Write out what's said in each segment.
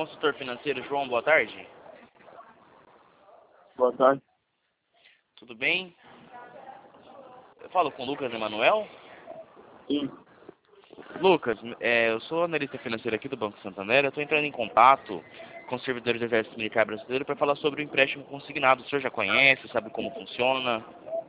consultor financeiro, João, boa tarde. Boa tarde. Tudo bem? Eu falo com o Lucas Emanuel. Sim. Lucas, eu sou analista financeiro aqui do Banco Santander. Eu estou entrando em contato com os servidores do Exército Militar Brasileiro para falar sobre o empréstimo consignado. O senhor já conhece, sabe como funciona?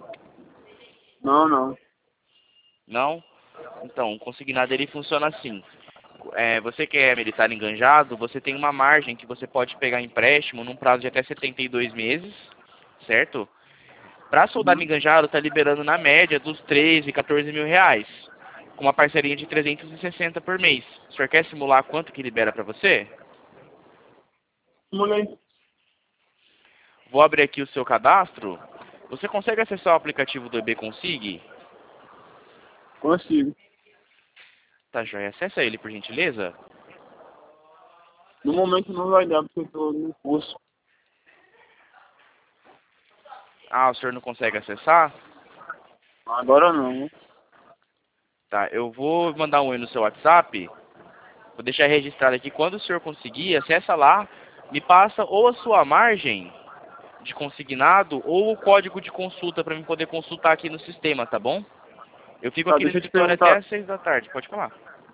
Não. Não? Então, o consignado ele funciona assim. Você que é militar enganjado, você tem uma margem que você pode pegar empréstimo num prazo de até 72 meses, certo? Para soldado Uhum. enganjado, está liberando na média dos 13, 14 mil reais, com uma parceria de 360 por mês. O senhor quer simular quanto que libera para você? Mulher. Vou abrir aqui o seu cadastro. Você consegue acessar o aplicativo do EB Consig? Consigo. Tá, joia. Acessa ele, por gentileza. No momento não vai dar porque eu tô no curso. Ah, o senhor não consegue acessar? Agora não. Tá, eu vou mandar um oi no seu WhatsApp. Vou deixar registrado aqui. Quando o senhor conseguir, acessa lá, me passa ou a sua margem de consignado ou o código de consulta para mim poder consultar aqui no sistema, tá bom? Eu fico Tá, aqui no deixa eu te escritório até perguntar. às 6 da tarde, pode falar.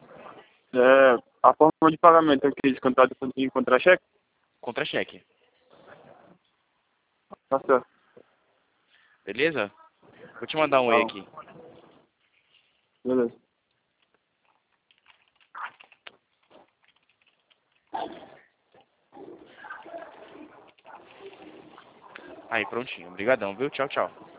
A forma de pagamento é que eles contratam em contra-cheque? Contra-cheque, Tá certo. beleza? Vou te mandar um Tá oi bom. aqui. Beleza. Aí, prontinho. Obrigadão, viu? Tchau, tchau.